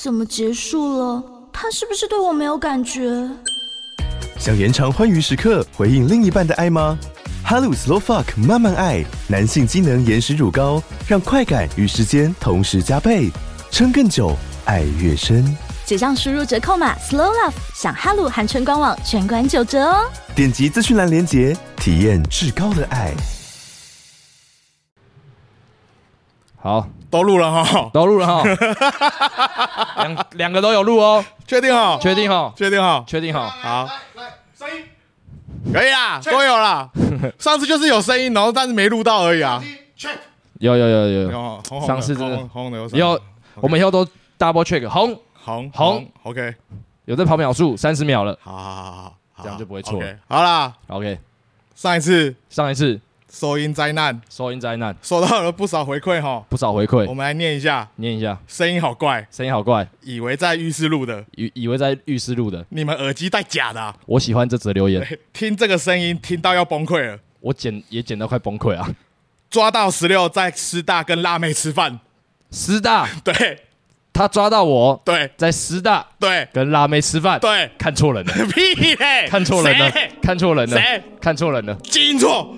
怎么结束了？他是不是对我没有感觉？ 想延长欢愉时刻，回应另一半的爱吗？哈鲁 Slow Fuck 慢慢爱，男性机能延时乳膏，让快感与时间同时加倍，撑更久，爱越深。 结账输入折扣码 Slow Love， 享哈鲁含春官网全馆9折哦！ 点击资讯栏连结，体验至高的爱。 好， 都录了哈， 都录了哈，两个都有录哦， 确定哈， 确定哈， 确定哈， 确定哈。 好，来声音，可以啦，都有啦。上次就是有声音，然后但是没录到而已啊。 有，上次真的红的有，我们以后都 double check 红 ，OK， 有在跑秒数30秒了， 好， 这样就不会错了。 好啦 OK， 上一次收音灾难收到了不少回馈哈， 不少回馈， 我们来念一下，声音好怪，以为在浴室录的， 以为在浴室录的， 你们耳机戴假的啊？ 我喜欢这则留言， 听这个声音听到要崩溃了， 我也剪到快崩溃啊！ 抓到16在师大跟辣妹吃饭， 师大对。 他抓到我， 对， 在师大， 对， 跟辣妹吃饭， 对， 看错人了， 屁嘞， 看错人了，看错人了， 谁？ 看错人了， 基因错。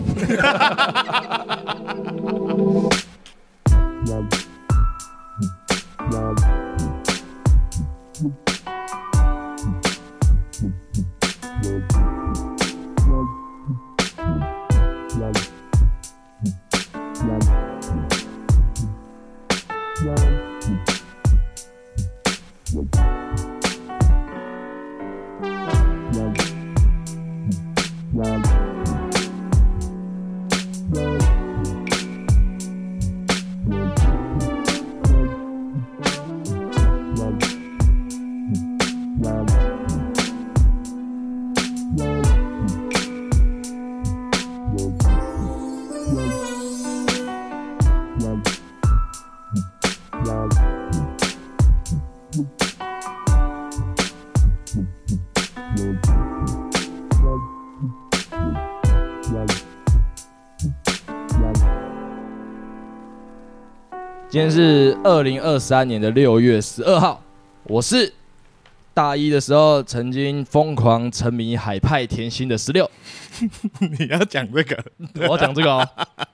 今天是2023年6月12号，我是大一的时候曾经疯狂沉迷海派甜心的16。 你要讲这个？ 我要讲这个哦。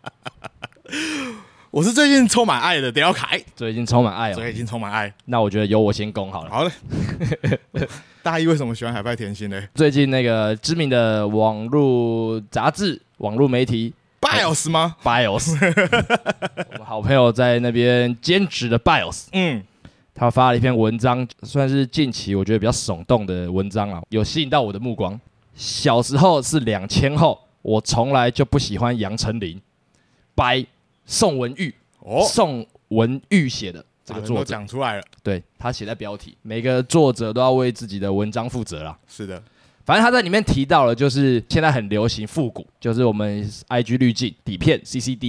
我是最近充满爱的屌凯， 最近充满爱哦， 最近充满爱。 那我觉得由我先攻好了。 好嘞。大一为什么喜欢海派甜心呢？ 最近那个知名的网络杂志、网络媒体。 BIOS 吗 ？BIOS， 我们好朋友在那边兼职的 BIOS， 他发了一篇文章，算是近期我觉得比较耸动的文章啊，有吸引到我的目光。小时候是2000后，我从来就不喜欢杨丞琳，by 宋文玉，宋文玉写的这个作者讲出来了， 对他写在标题，每个作者都要为自己的文章负责啦。 是的。 反正他在里面提到了，就是现在很流行复古，就是我们 IG 滤镜底片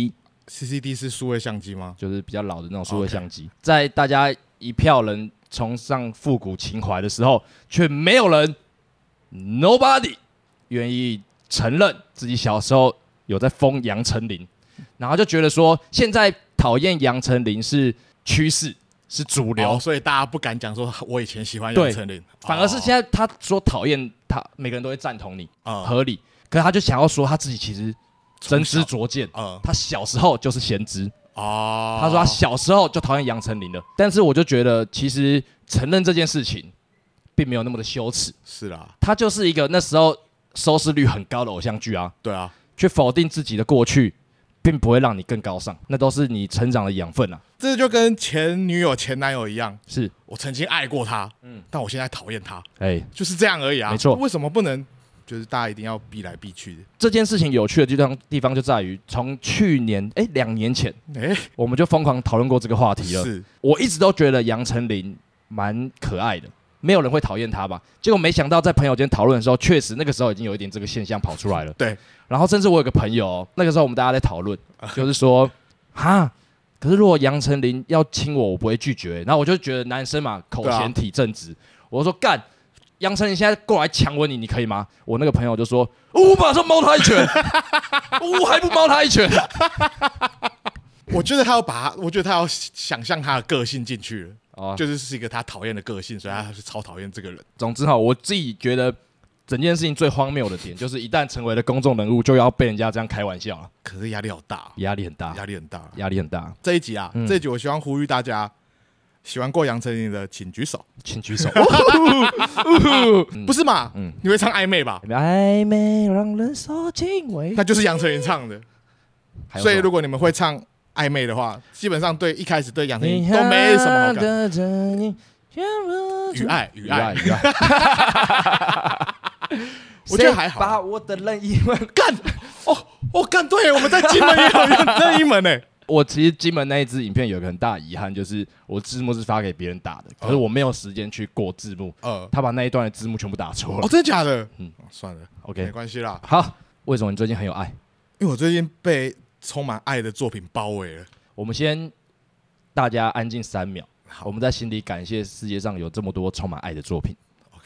CCD 是数位相机吗？ 就是比较老的那种数位相机。在大家一票人崇尚复古情怀的时候，却没有人 nobody 愿意承认自己小时候有在疯杨丞琳，然后就觉得说现在讨厌杨丞琳是趋势。是主流， 所以大家不敢讲说我以前喜欢杨丞琳， 反而是现在他说讨厌他，每个人都会赞同你，合理。可是他就想要说他自己其实真知灼见，他小时候就是先知。他说他小时候就讨厌杨丞琳了，但是我就觉得其实承认这件事情并没有那么的羞耻。 是啦， 他就是一个那时候收视率很高的偶像剧啊， 对啊， 去否定自己的过去。并不会让你更高尚，那都是你成长的养分啊。 这就跟前女友、前男友一样， 是我曾经爱过他，但我现在讨厌他，就是这样而已啊。 没错， 为什么不能就是大家一定要避来避去的？ 这件事情有趣的地方就在于，从去年2年前，我们就疯狂讨论过这个话题了。 是， 我一直都觉得杨丞琳蛮可爱的。没有人会讨厌他吧？结果没想到在朋友间讨论的时候，确实那个时候已经有一点这个现象跑出来了。 对， 然后甚至我有个朋友，那个时候我们大家在讨论，就是说，可是如果杨丞琳要亲我，我不会拒绝。然后我就觉得男生嘛，口嫌体正直，我就说干，杨丞琳现在过来强吻你，你可以吗？我那个朋友就说，我马上猫他一拳，我还不猫他一拳。 我觉得他要想象他的个性进去了，就是一个他讨厌的个性，所以他是超讨厌这个人。 总之我自己觉得整件事情最荒谬的点，就是一旦成为了公众人物，就要被人家这样开玩笑了。 可是压力好大， 压力很大。 这一集我希望呼吁大家，喜欢过杨丞琳的请举手，不是嘛？你会唱暧昧吧？ 暧昧让人受尽委屈， 那就是杨丞琳唱的。所以如果你们会唱暧昧的话，基本上一开始对杨丞琳都没什么好感。与爱，我觉得还好。 把我的任意门干干，对，我们在金门也有任意门欸。 我其实金门那一支影片有一个很大的遗憾，就是我字幕是发给别人打的，可是我没有时间去过字幕。他把那一段的字幕全部打错了。 真的假的？算了 ，OK， 没关系啦。 好，为什么你最近很有爱？ 因为我最近被充满爱的作品包围了。我们先大家安静3秒，我们在心里感谢世界上有这么多充满爱的作品。 OK，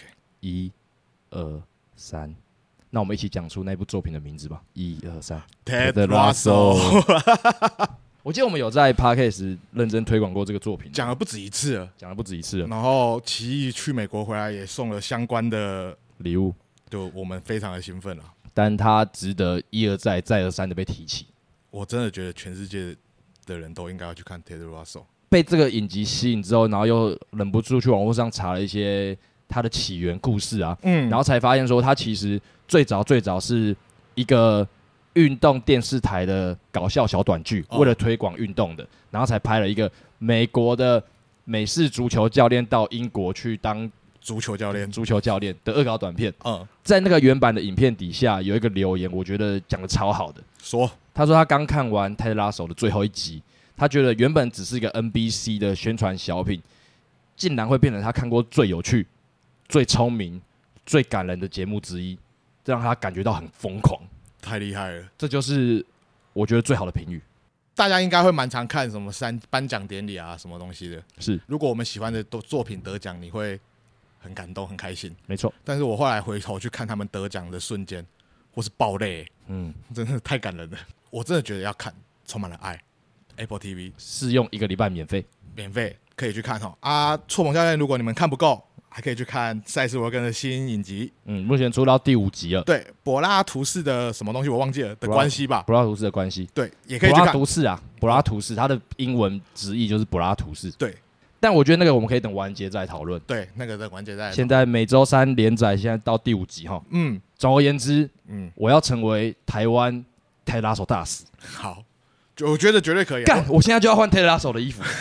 1、2、3，那我们一起讲出那部作品的名字吧。1、2、3 ，Ted Lasso。 我记得我们有在 Podcast 认真推广过这个作品， 讲了不止一次了。然后奇艺去美国回来也送了相关的礼物， 就我们非常的兴奋了。 但它值得一而再、再而三的被提起。 我真的觉得全世界的人都应该要去看 Ted Lasso。 被这个影集吸引之后，然后又忍不住去网络上查了一些它的起源故事啊，然后才发现说，它其实最早是一个运动电视台的搞笑小短剧，为了推广运动的，然后才拍了一个美国的美式足球教练到英国去当足球教练的恶搞短片。在那个原版的影片底下有一个留言，我觉得讲的超好的，他说他刚看完《泰拉手》的最后一集，他觉得原本只是一个 NBC 的宣传小品，竟然会变成他看过最有趣、最聪明、最感人的节目之一，这让他感觉到很疯狂。 太厉害了， 这就是我觉得最好的评语。 大家应该会蛮常看什么颁奖典礼啊，什么东西的。 是， 如果我们喜欢的作品得奖，你会很感动、很开心。 没错。 但是我后来回头去看他们得奖的瞬间，或是爆泪，真的太感人了。我真的觉得要看，充满了爱。Apple TV 试用1个礼拜免费可以去看错猛教练，如果你们看不够，还可以去看塞斯罗根的新影集。 目前出到第5集了。 对，柏拉图式的什么东西我忘记了的关系吧？ 柏拉图式的关系， 对，也可以去看。 柏拉图式，它的英文直译就是柏拉图式。 对， 但我觉得那个我们可以等完结再讨论。 对，那个等完结再。 现在每周3连载，现在到第5集哈。总而言之，我要成为台湾泰拉手大使。 好，我觉得绝对可以。 干，我现在就要换泰拉手的衣服。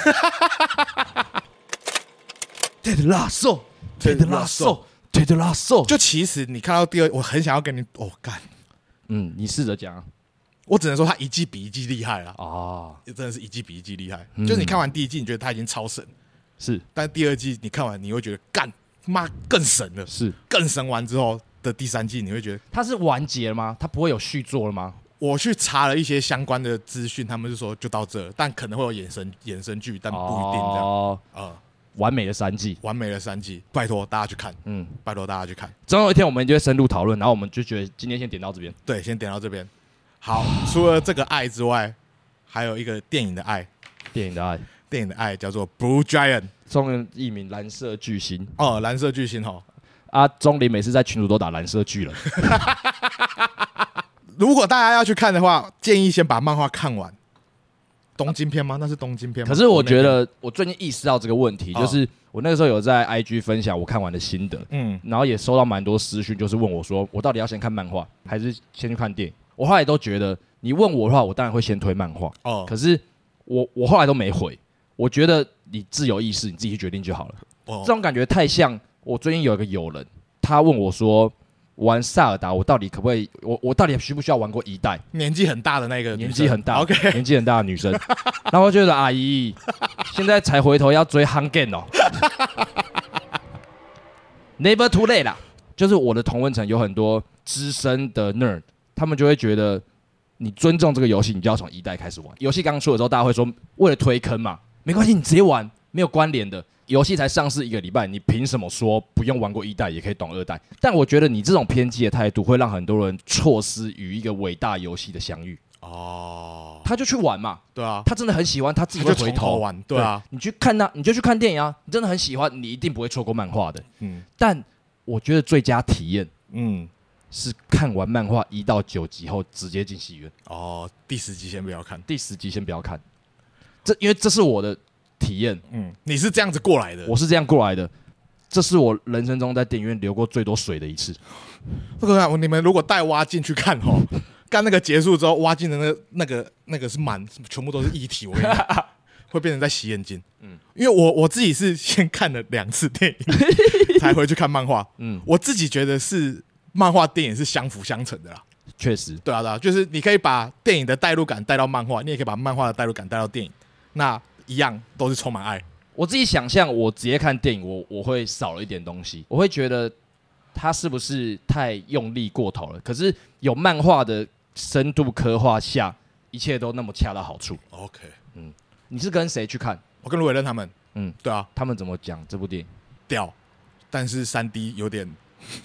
泰拉手。 就其实你看到第2，我很想要跟你干。 你试着讲。 我只能说他一季比一季厉害了真的是一季比一季厉害。就是你看完第1季，你觉得他已经超神， 是， 但第2季你看完，你会觉得干妈更神了， 是， 更神完之后的第3季，你会觉得他是完结了吗？他不会有续作了吗？ 我去查了一些相关的资讯，他们是说就到这，但可能会有衍生剧，但不一定这样。 完美的3季， 拜托大家去看，拜托大家去看。 总有一天我们就会深入讨论，然后我们就觉得今天先点到这边。 对，先点到这边。好，除了这个爱之外，还有一个电影的爱。 电影的爱叫做 Blue Giant， 中文译名蓝色巨星。 蓝色巨星钟林每次在群组都打蓝色巨人。 如果大家要去看的话，建议先把漫画看完。东京篇吗？那是东京篇吗？ 可是我觉得我最近意识到这个问题，就是我那个时候有在 IG 分享我看完的心得，然后也收到蛮多私讯，就是问我说，我到底要先看漫画还是先去看电影？我后来都觉得，你问我的话，我当然会先推漫画。可是我后来都没回，我觉得你自由意识，你自己去决定就好了。这种感觉太像我最近有一个友人，他问我说，玩萨尔达，我到底可不可以？我到底需不需要玩过1代？ 年纪很大的那个， 年纪很大 ，OK， 年纪很大的女生。然后我觉得阿姨现在才回头要追 Hungen 哦，Never too late 啦。就是我的同温层有很多资深的 nerd， 他们就会觉得你尊重这个游戏，你就要从1代开始玩。游戏刚出的时候，大家会说为了推坑嘛，没关系，你直接玩，没有关联的。游戏才上市1个礼拜，你凭什么说不用玩过1代也可以懂2代？但我觉得你这种偏激的态度会让很多人错失与一个伟大游戏的相遇。 他就去玩嘛， 对啊， 他真的很喜欢，他自己会回头玩，对啊， 你去看他，你就去看电影啊，你真的很喜欢，你一定不会错过漫画的。但我觉得最佳体验，是看完漫画1到9集后直接进戏院。 哦，第10集先不要看， 第10集先不要看，因为这是我的体验。 你是这样子过来的， 我是这样过来的，这是我人生中在电影院流过最多水的一次。 你们如果带蛙镜去看哦，干那个结束之后，蛙镜的那个是全部都是液体，我跟你讲，会变成在洗眼睛。因为我自己是先看了2次电影，才回去看漫画。我自己觉得是漫画电影是相辅相成的啦。 确实， 对啊，就是你可以把电影的代入感带到漫画，你也可以把漫画的代入感带到电影，那一样都是充满爱。 我自己想象，我直接看电影，我会少了一点东西，我会觉得他是不是太用力过头了？可是有漫画的深度刻画下，一切都那么恰到好处。 OK， 你是跟谁去看？ 我跟卢伟任他们。对啊， 他们怎么讲这部电影？ 屌，但是3D 有点，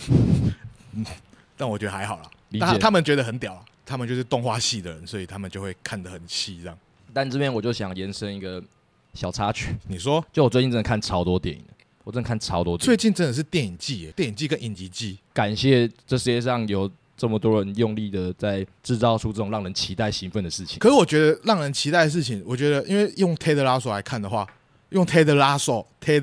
但我觉得还好啦。他们觉得很屌啦，他们就是动画系的人，所以他们就会看得很细这样。 但这边我就想延伸一个小插曲， 你说？ 就我最近真的看超多电影的，我真的看超多电影。 最近真的是电影季耶，电影季跟影集季。 感谢这世界上有这么多人用力的在制造出这种让人期待、兴奋的事情。 可是我觉得让人期待的事情，我觉得因为用 Ted Lasso 来看的话，用 Ted Lasso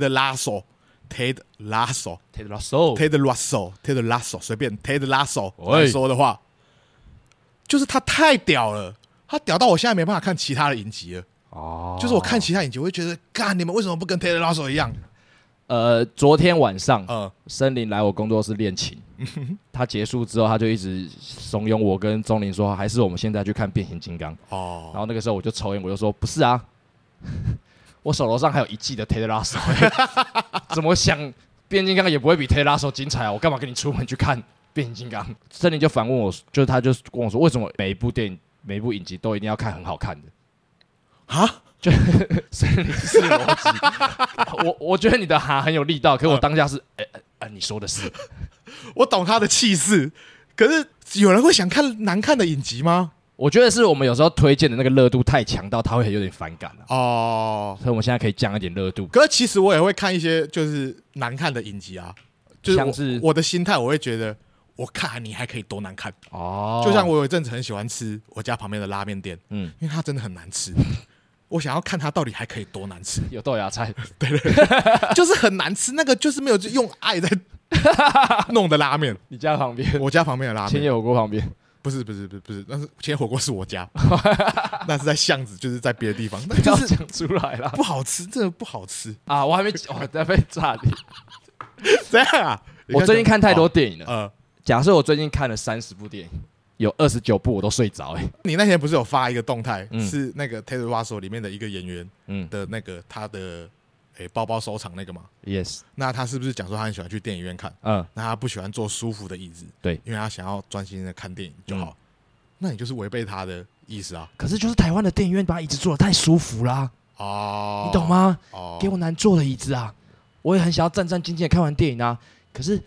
随便 Ted Lasso 来说的话，就是他太屌了，他屌到我现在没办法看其他的影集了。就是我看其他影集，我会觉得，干，你们为什么不跟 Ted Lasso 一样？ 昨天晚上，森林来我工作室练琴，他结束之后，他就一直怂恿我跟钟林说，还是我们现在去看变形金刚。然后那个时候我就抽烟，我就说不是啊，我手头上还有1季的 Ted Lasso，怎么想变形金刚也不会比 Ted Lasso 精彩啊！我干嘛跟你出门去看变形金刚？森林就反问我，他就跟我说，为什么每一部电影、每一部影集都一定要看很好看的？就森林式逻辑，我觉得你的哈很有力道，可是我当下是，你说的是， 我懂他的气势，可是有人会想看难看的影集吗？ 我觉得是我们有时候推荐的那个热度太强到他会有点反感了。所以我们现在可以降一点热度。 可是其实我也会看一些就是难看的影集啊，就是我的心态，我会觉得我看你还可以多难看。就像我有一阵子很喜欢吃我家旁边的拉面店，因为它真的很难吃。我想要看它到底还可以多难吃， 有豆芽菜， 对，就是很难吃，那个就是没有用爱在弄的拉面。 你家旁边？ 我家旁边的拉面， 千叶火锅旁边？ 不是，但是千叶火锅是我家，那是在巷子，就是在别的地方，那就是讲出来了， 不好吃，真的不好吃啊！我还没，我在被炸你， 怎样啊？ 我最近看太多电影了，假设我最近看了30部电影。有29部我都睡着你那天不是有发一个动态，是那个 Ted Lasso 里面的一个演员的那个他的包包收藏那个嘛 ？Yes。 那他是不是讲说他很喜欢去电影院看？那他不喜欢坐舒服的椅子， 对， 因为他想要专心的看电影就好。那你就是违背他的意思啊。 可是就是台湾的电影院把椅子坐得太舒服啦，你懂吗？给我难坐的椅子啊！我也很想要战战兢兢的看完电影啊，可是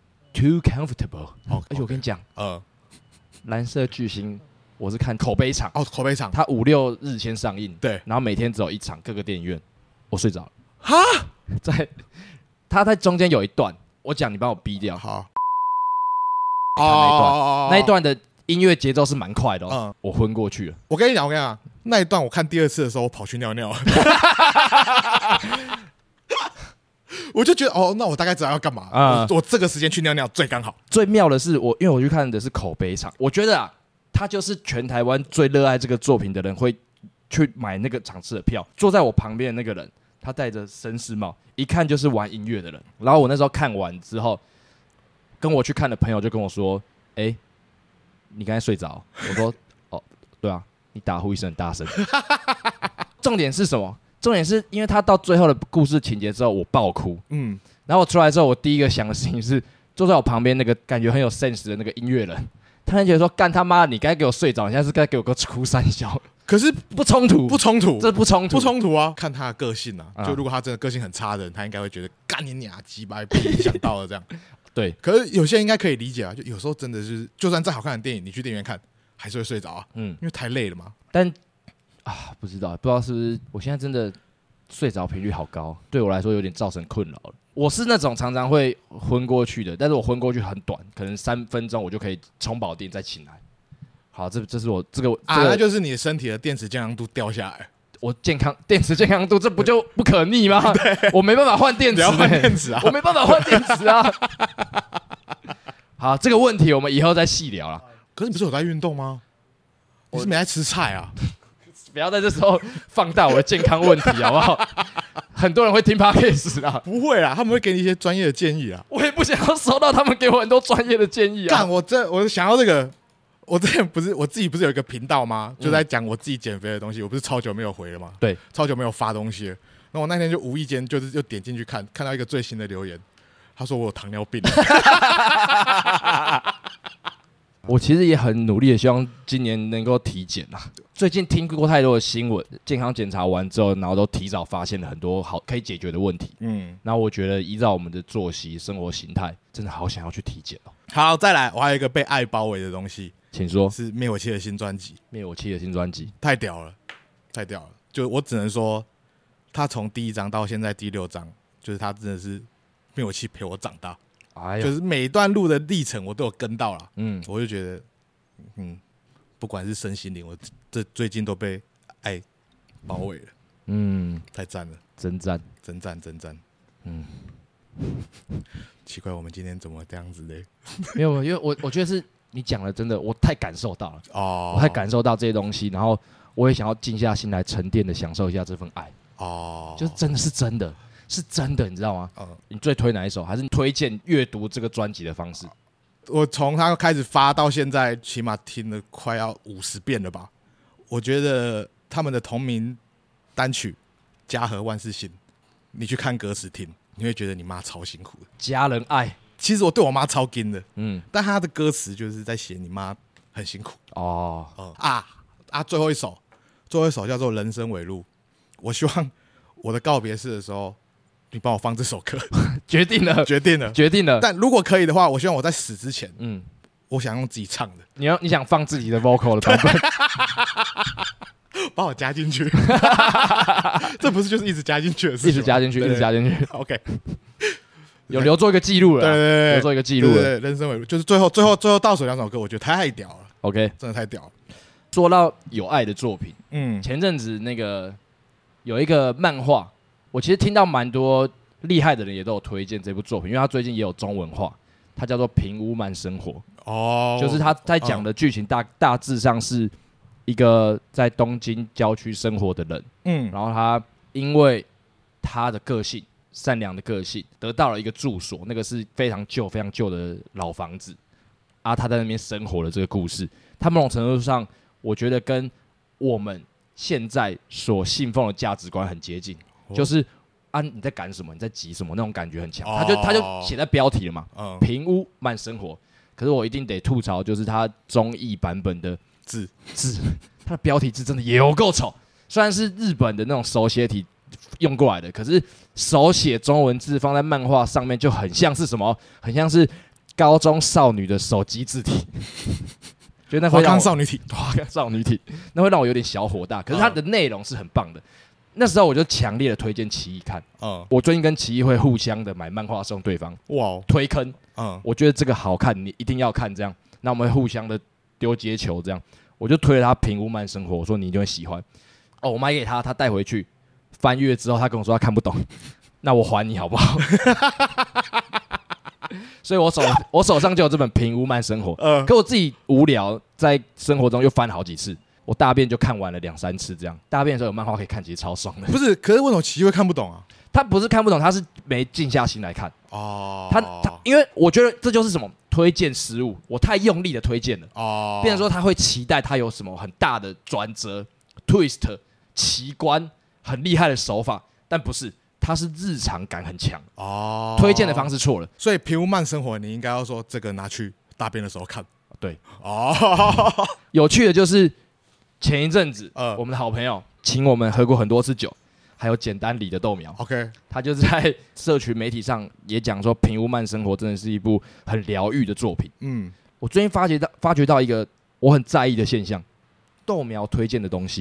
too comfortable。而且我跟你讲，蓝色巨星，我是看口碑场口碑场， 他5、6日先上映， 对， 然后每天只有1场，各个电影院，我睡着了。他在中间有一段，我讲你帮我逼掉。 好， 那一段的音乐节奏是蛮快的我昏过去了。 我跟你讲，那一段我看第2次的时候，我跑去尿尿。我就觉得那我大概知道要干嘛。我这个时间去尿尿最刚好。 最妙的是因为我去看的是口碑场，我觉得他就是全台湾最热爱这个作品的人会去买那个场次的票。坐在我旁边的那个人，他戴着绅士帽，一看就是玩音乐的人。然后我那时候看完之后，跟我去看的朋友就跟我说：“你刚才睡着？”我说：“对啊，你打呼一声很大声。”重点是什么？重点是因为他到最后的故事情节之后，我爆哭。然后我出来之后，我第一个想的事情是，坐在我旁边那个感觉很有 sense 的那个音乐人，他就觉得说：“干他妈，你该给我睡着，你现在是该给我个哭3小。” 可是不冲突，这不冲突啊！看他的个性啊，就如果他真的个性很差的人，他应该会觉得干你娘鸡掰，被影响到了这样。 对， 可是有些人应该可以理解啊，就有时候真的是，就算再好看的电影，你去电影院看还是会睡着啊。因为太累了嘛。 但不知道是不是我现在真的睡着频率好高，对我来说有点造成困扰了。我是那种常常会昏过去的，但是我昏过去很短，可能3分钟我就可以充饱电再醒来。好，这是我这个那就是你身体的电池健康度掉下来。 我电池健康度，这不就不可逆吗？我没办法换电池、 换电池啊！ 我没办法换电池啊！好，这个问题我们以后再细聊了。 可是你不是有在运动吗？你是没在吃菜啊？ 不要在这时候放大我的健康问题，好不好？很多人会听 Podcast 啊， 不会啦，他们会给你一些专业的建议啊。 我也不想要收到他们给我很多专业的建议啊。 干，我想要这个。我之前我自己不是有一个频道吗？就在讲我自己减肥的东西。我不是超久没有回了吗？ 对， 超久没有发东西了。然后我那天就无意间就是又点进去看到一个最新的留言，他说我有糖尿病。 我其实也很努力的，希望今年能够体检啊。最近听过太多的新闻，健康检查完之后，然后都提早发现了很多好可以解决的问题。然后我觉得依照我们的作息、生活形态，真的好想要去体检哦。 好，再来，我还有一个被爱包围的东西。 请说， 是灭火器的新专辑。 灭火器的新专辑太屌了，太屌了！就我只能说，他从第1章到现在第6章，就是他真的是灭火器陪我长大。就是每一段路的历程我都有跟到了。我就觉得，不管是身心灵，我这最近都被爱包围了。太赞了， 真赞， 真赞，真赞。奇怪，我们今天怎么这样子嘞？ 没有，因为我觉得是。你讲的真的，我太感受到了我太感受到这些东西，然后我也想要静下心来沉淀的享受一下这份爱就是真的是真的，是真的，你知道吗？你最推哪一首？还是你推荐阅读这个专辑的方式？ 我从他开始发到现在，起码听了快要50遍了吧。我觉得他们的同名单曲《家和万事兴》，你去看歌词听，你会觉得你妈超辛苦的， 家人爱。 其实我对我妈超劲的，但她的歌词就是在写你妈很辛苦最后一首叫做《人生尾路》，我希望我的告别式的时候，你帮我放这首歌。 决定了。 但如果可以的话，我希望我在死之前，我想用自己唱的。 你想放自己的 vocal 的版本， 把我加进去。这不是就是一直加进去的事情吗？ 一直加进去。 OK。 有留做一个记录了， 对， 留做一个记录了。 对，人生尾路就是最后倒数2首歌，我觉得太屌了。 OK， 真的太屌了。 说到有爱的作品，前阵子那个有一个漫画，我其实听到蛮多厉害的人也都有推荐这部作品，因为他最近也有中文化，它叫做《平屋慢生活》。就是他在讲的剧情大致上是一个在东京郊区生活的人，然后他因为他的个性。善良的个性得到了一个住所，那个是非常旧的老房子他在那边生活的这个故事，他某种程度上，我觉得跟我们现在所信奉的价值观很接近，就是你在赶什么，你在急什么，那种感觉很强。他就写在标题了嘛，平屋慢生活。可是我一定得吐槽，就是他中译版本的字，他的标题字真的也有够丑，虽然是日本的那种手写体。用过来的，可是手写中文字放在漫画上面就很像是什么？很像是高中少女的手机字体，觉得那会让我花岗少女体，那会让我有点小火大。可是它的内容是很棒的，那时候我就强烈的推荐奇艺看。我最近跟奇艺会互相的买漫画送对方，推坑。我觉得这个好看，你一定要看这样。那我们会互相的丢接球这样，我就推了他《平屋慢生活》，我说你一定会喜欢。我买给他，他带回去。翻阅之后，他跟我说他看不懂，那我还你好不好？所以我手上就有这本《平屋慢生活》，可我自己无聊，在生活中又翻好几次，我大便就看完了2-3次这样。大便的时候有漫画可以看，其实超爽的。 不是，可是为什么奇艺会看不懂啊？ 他不是看不懂，他是没静下心来看。他因为我觉得这就是什么推荐失误，我太用力的推荐了。变成说他会期待他有什么很大的转折、twist、奇观。很厉害的手法，但不是，它是日常感很强推荐的方式错了， 所以平屋慢生活，你应该要说这个拿去大便的时候看。 对有趣的就是前一阵子，我们的好朋友请我们喝过很多次酒，还有简单理的豆苗。 OK， 他就是在社群媒体上也讲说，平屋慢生活真的是一部很疗愈的作品。我最近发觉到一个我很在意的现象，豆苗推荐的东西。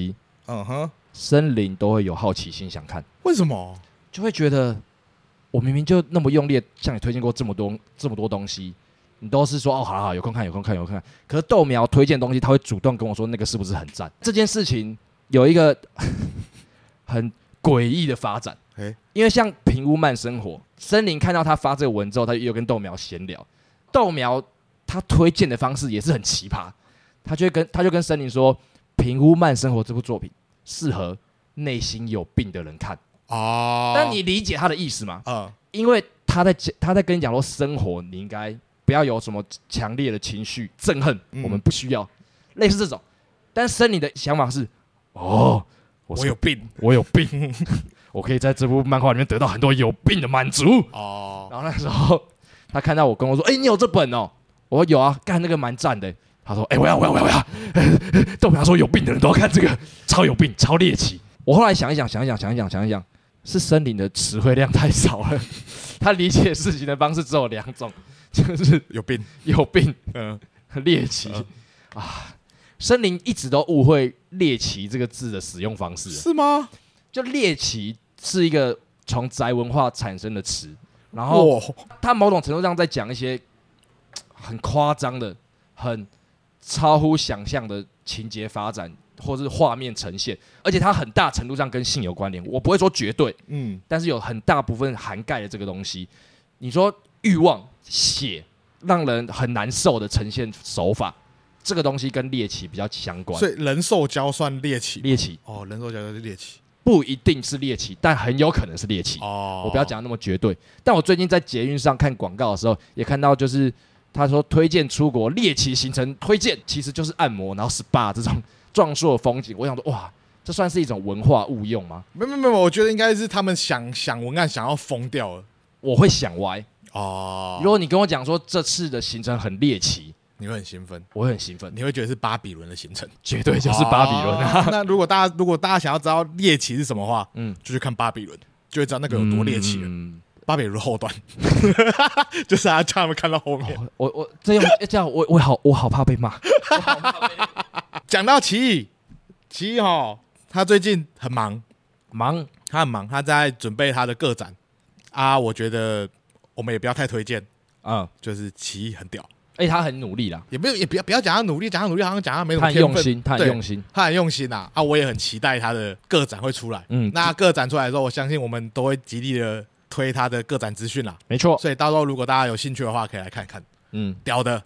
森林都会有好奇心想看。 为什么？ 就会觉得我明明就那么用力向你推荐过这么多东西，你都是说哦好好有空看有空看有空看，可是豆苗推荐的东西他会主动跟我说那个是不是很赞？这件事情有一个很诡异的发展，因为像平屋慢生活，森林看到他发这个文之后，他又跟豆苗闲聊，豆苗他推荐的方式也是很奇葩，他就跟森林说，平屋慢生活这部作品适合内心有病的人看。但你理解他的意思吗？因为他在跟你讲说，生活你应该不要有什么强烈的情绪憎恨，我们不需要类似这种。但森林的想法是，我有病，我可以在这部漫画里面得到很多有病的满足。然后那时候他看到我跟我说，你有这本哦？我说有啊，干那个蛮赞的。他说，我要。豆苗说有病的人都要看这个，超有病，超猎奇。我后来想一想。是森林的词汇量太少了，他理解事情的方式只有2种，就是有病，猎奇森林一直都误会猎奇这个字的使用方式， 是吗？ 就猎奇是一个从宅文化产生的词，然后他某种程度上在讲一些很夸张的、很超乎想象的情节发展。或是画面呈现，而且它很大程度上跟性有关联。我不会说绝对，但是有很大部分涵盖了这个东西。你说欲望、血，让人很难受的呈现手法，这个东西跟猎奇比较相关。 所以人兽交算猎奇？ 猎奇人兽交是猎奇， 不一定是猎奇，但很有可能是猎奇。我不要讲那么绝对。但我最近在捷运上看广告的时候，也看到就是他说推荐出国猎奇行程推荐，其实就是按摩，然后 SPA 这种。壮硕的风景，我想说，哇，这算是一种文化误用吗？ 没有，我觉得应该是他们想文案想要疯掉了。 我会想歪如果你跟我讲说这次的行程很猎奇， 你会很兴奋， 我会很兴奋， 你会觉得是巴比伦的行程， 绝对就是巴比伦啊！ 那如果大家想要知道猎奇是什么话，就去看巴比伦，就会知道那个有多猎奇了。巴比伦的后段，就是叫他们看到后面。 我这样，我好怕被骂。 讲到奇艺他最近很忙，他很忙，他在准备他的个展我觉得我们也不要太推荐就是奇艺很屌， 他很努力啦， 也不要讲他努力，讲他努力好像讲他没什么天分，他很用心我也很期待他的个展会出来。那个展出来的时候，我相信我们都会极力的推他的个展资讯啦， 没错。 所以到时候如果大家有兴趣的话，可以来看看。屌的。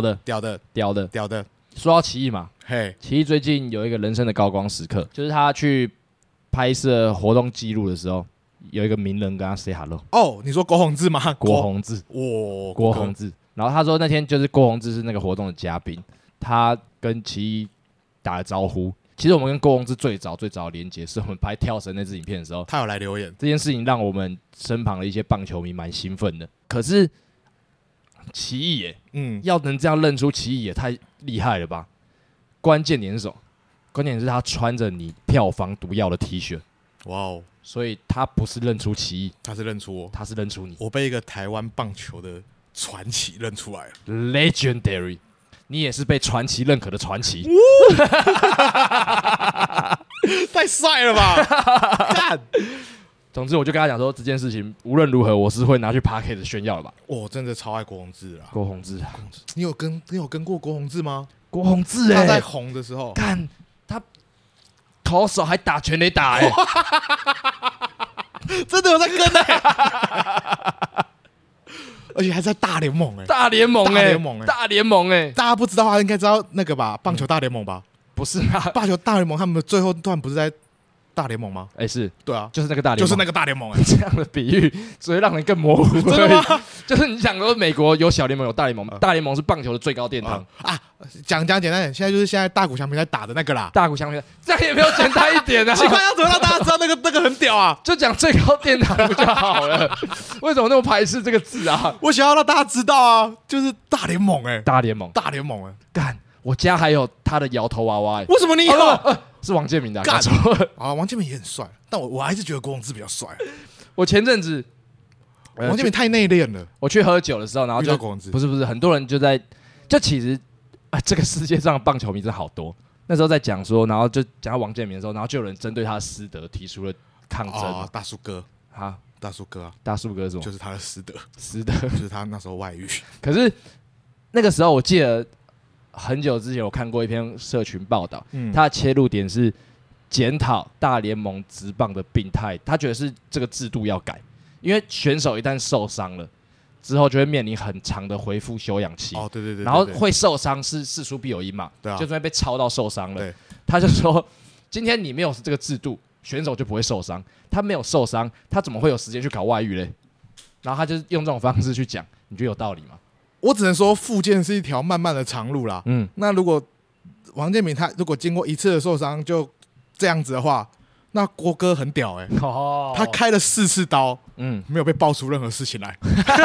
说到奇艺嘛，奇艺最近有一个人生的高光时刻，就是他去拍摄活动记录的时候，有一个名人跟他 say hello。 你说郭宏志吗？ 郭宏志，郭宏志。然后他说那天就是郭宏志是那个活动的嘉宾，他跟奇艺打了招呼。其实我们跟郭宏志最早的连结是我们拍跳绳那支影片的时候， 他有来留言。 这件事情让我们身旁的一些棒球迷蛮兴奋的。可是奇艺耶，要能这样认出奇艺也太厉害了吧？关键点是什么？关键点是他穿着你票房毒药的 T 恤，所以他不是认出奇艺， 他是认出我， 他是认出你。 我被一个台湾棒球的传奇认出来了 ，Legendary， 你也是被传奇认可的传奇， 太帅了吧！干。 总之，我就跟他讲说，这件事情无论如何，我是会拿去 Podcast 炫耀的吧。 我真的超爱郭宏志啊！ 郭宏志， 你有跟过郭宏志吗？ 郭宏志他在红的时候， 干他投手还打全垒打真的有在跟而且还在大联盟大联盟大家不知道他应该知道那个吧？棒球大联盟吧？ 不是啊， 棒球大联盟他们的最后段不是在大联盟吗？ 是， 对啊， 就是那个大联盟， 就是那个大联盟这样的比喻只会让人更模糊。真的吗？就是你想说美国有小联盟有大联盟，大联盟是棒球的最高殿堂讲简单点，现在就是现在大谷翔平在打的那个啦。 大谷翔平，这样也没有简单一点啊！ 奇怪，要怎么让大家知道那个很屌啊？ 就讲最高殿堂不就好了？为什么那么排斥这个字啊？ 我想要让大家知道啊，就是大联盟大联盟干！我家还有他的摇头娃娃为什么你有？ 是王建民的， 干王建民也很帅，但我还是觉得郭宏志比较帅。 我前阵子王建民太内敛了。 我去喝酒的时候，然后就不是很多人就其实这个世界上的棒球迷真的好多， 那时候在讲说，然后就讲到王建民的时候，然后就有人针对他的师德提出了抗争。 大叔哥啊， 大叔哥啊， 大叔哥是什么？ 就是他的师德，就是他那时候外遇。 可是那个时候我记得很久之前我看过一篇社群报道，他的切入点是检讨大联盟职棒的病态，他觉得是这个制度要改，因为选手一旦受伤了之后，就会面临很长的恢复休养期。 对，然后会受伤是事出必有因嘛， 对啊， 就这边被抄到受伤了。 对， 他就说，今天你没有这个制度，选手就不会受伤。他没有受伤，他怎么会有时间去搞外遇嘞？然后他就用这种方式去讲，你觉得有道理吗？ 我只能说，复健是一条漫漫的长路啦。那如果王建民他如果经过一次的受伤就这样子的话，那郭哥很屌他开了4次刀，没有被爆出任何事情来，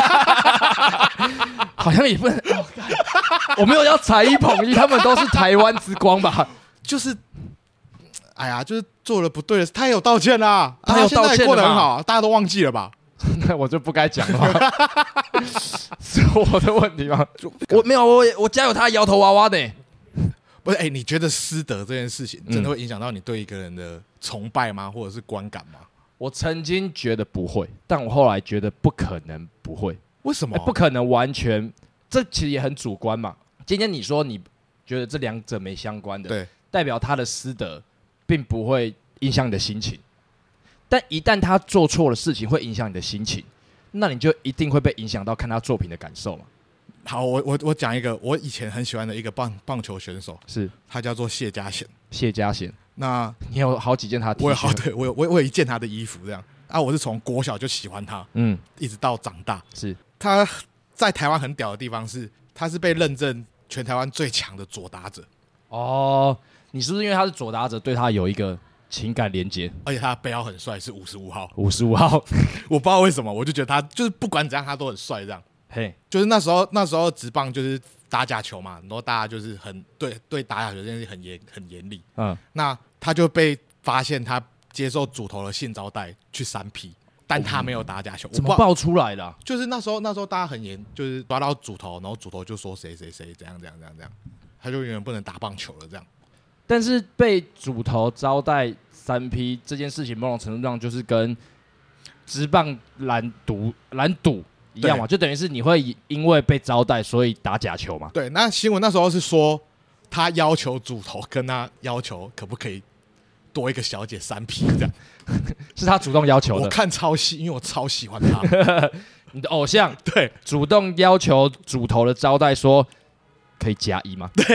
好像也不能。我没有要踩一捧一，他们都是台湾之光吧？ 就是，哎呀，就是做了不对的事，他也有道歉啦， 他有道歉， 现在过得很好，大家都忘记了吧？ 那我就不该讲了，是我的问题吗？我没有，我家有他摇头娃娃的。 不是，你觉得师德这件事情真的会影响到你对一个人的崇拜吗？或者是观感吗？ 我曾经觉得不会，但我后来觉得不可能不会。 为什么？ 不可能完全，这其实也很主观嘛。今天你说你觉得这两者没相关的， 对， 代表他的师德并不会影响你的心情。但一旦他做错了事情会影响你的心情，那你就一定会被影响到看他作品的感受嘛。 好，我讲一个我以前很喜欢的一个棒球选手， 是他叫做谢家贤。 谢家贤， 那你有好几件他的 T 恤？ 我有一件他的衣服这样啊。我是从国小就喜欢他，一直到长大。 是他在台湾很屌的地方是，他是被认证全台湾最强的左打者。 哦，你是不是因为他是左打者，对他有一个情感连接？ 而且他的背号很帅，是55号。 55号， 我不知道为什么，我就觉得他就是不管怎样他都很帅这样。 嘿， 就是那时候职棒就是打假球嘛，然后大家就是很对打假球这件事很严厉。那他就被发现他接受主投的性招待去3P，但他没有打假球。 怎么爆出来的？ 就是那时候大家很严，就是抓到主投，然后主投就说谁怎样，他就永远不能打棒球了这样。 但是被主投招待3P这件事情，某种程度上就是跟职棒拦赌一样嘛，就等于是你会因为被招待，所以打假球嘛。 对，那新闻那时候是说，他要求主投跟他要求可不可以多一个小姐3P 这样， 是他主动要求的。 我看超细，因为我超喜欢他。 你的偶像对主动要求主投的招待说可以+1吗？ 对。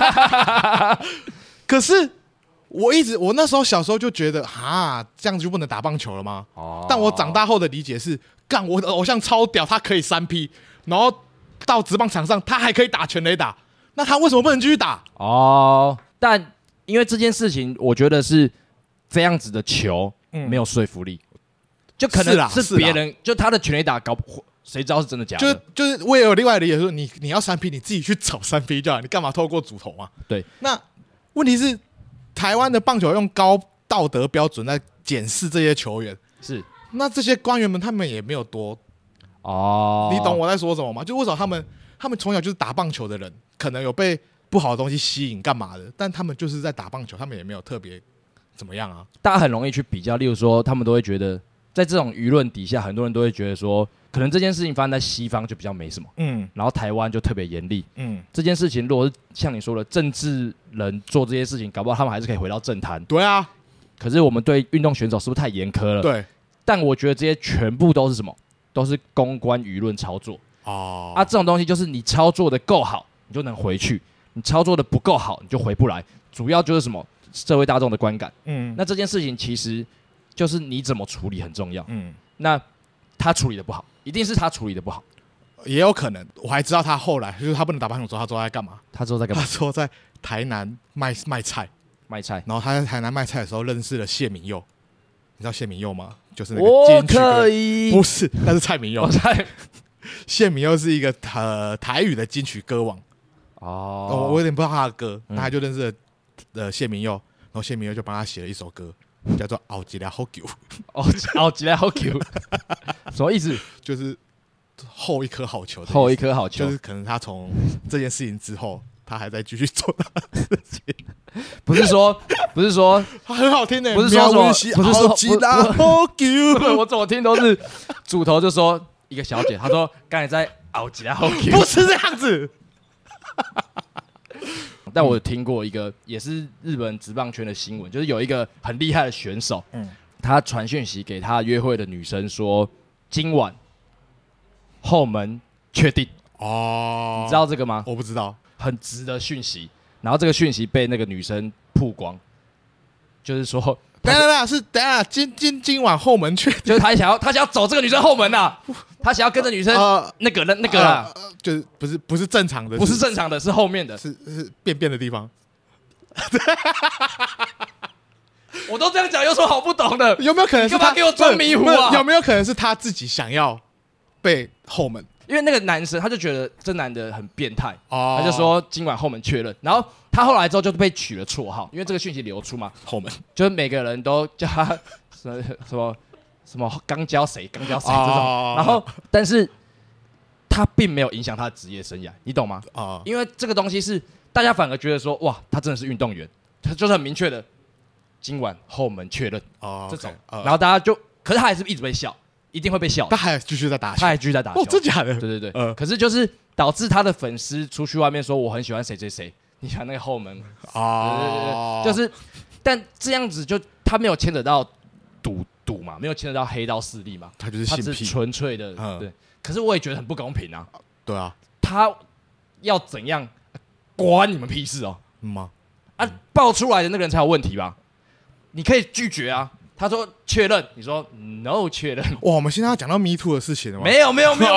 可是我那时候小时候就觉得，这样就不能打棒球了吗？但我长大后的理解是，我的偶像超屌，他可以3P，然后到职棒场上他还可以打全垒打，那他为什么不能继续打？ 但因为这件事情，我觉得是这样子的球没有说服力，就可能是别人就他的全垒打谁知道是真的假的？ 就是我也有另外的理解说，你要3P，你自己去找3P 就好，你干嘛透过主投嘛？ 对。那问题是，台湾的棒球用高道德标准在检视这些球员， 是那这些官员们他们也没有多你懂我在说什么吗？就为什么他们从小就是打棒球的人，可能有被不好的东西吸引干嘛的，但他们就是在打棒球，他们也没有特别怎么样啊。 大家很容易去比较，例如说他们都会觉得，在这种舆论底下，很多人都会觉得说，可能这件事情发生在西方就比较没什么，然后台湾就特别严厉，这件事情如果是像你说的政治人做这些事情，搞不好他们还是可以回到政坛。 对啊， 可是我们对运动选手是不是太严苛了？ 对， 但我觉得这些全部都是什么？都是公关舆论操作。这种东西就是你操作的够好，你就能回去；你操作的不够好，你就回不来。主要就是什么？社会大众的观感。那这件事情其实就是你怎么处理很重要。那他处理的不好，一定是他处理的不好。 也有可能，我还知道他后来就是他不能打棒球之后，他之后在干嘛？ 他之后在干嘛？ 他之后在台南卖菜。然后他在台南卖菜的时候认识了谢明佑。你知道谢明佑吗？就是那个金曲歌，不是，那是蔡明佑。谢明佑是一个台语的金曲歌王。我有点不知道他的歌，那他就认识了谢明佑，然后谢明佑就帮他写了一首歌，叫做《后一个好球》。 后一个好球，什么意思？ 就是后一颗好球。 后一颗好球， 就是可能他从这件事情之后，他还在继续做他的事情。 不是说很好听的， 不是说什么，不是说我怎么听都是主头就说一个小姐，她说刚才在熬吉拉后 Q， 不是这样子。 但我有听过一个也是日本职棒圈的新闻，就是有一个很厉害的选手，他传讯息给他约会的女生说，今晚后门确定。哦，你知道这个吗？ 我不知道， 很直的讯息。然后这个讯息被那个女生曝光，就是说， 等下今晚后门确定， 就是他想要走这个女生后门啊，他想要跟着女生那个啦， 就是不是正常的， 不是正常的，是后面的， 是便的地方。 我都这样讲，有什么好不懂的？ 有没有可能是他干嘛给我装迷糊啊？ 有没有可能是他自己想要被后门？ 因为那个男生他就觉得这男的很变态，他就说今晚后门确认。然后他后来之后就被取了绰号，因为这个讯息流出嘛，后门就是每个人都叫他什么刚教谁这种。然后但是他并没有影响他的职业生涯，你懂吗？因为这个东西是大家反而觉得说哇，他真的是运动员，他就是很明确的今晚后门确认这种，然后大家就，可是他还是一直被笑。一定会被笑， 他还继续在打球， 他还继续在打球。 哦，真假的？ 对。可是就是导致他的粉丝出去外面说我很喜欢谁谁谁，你喜欢那个后门对，就是，但这样子就他没有牵扯到赌嘛，没有牵扯到黑道势力嘛， 他就是性癖， 他是纯粹的对。可是我也觉得很不公平啊。 对啊， 他要怎样关你们屁事哦？ 吗？ 爆出来的那个人才有问题吧？你可以拒绝啊。他说确认，你说 no 确认。 哇，我们现在要讲到 Me Too 的事情了吗？ 没有，